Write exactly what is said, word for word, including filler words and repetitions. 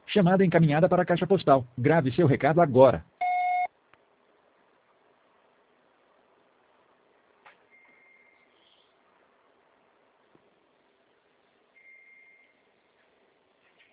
Chamada encaminhada para a caixa postal. Grave seu recado agora.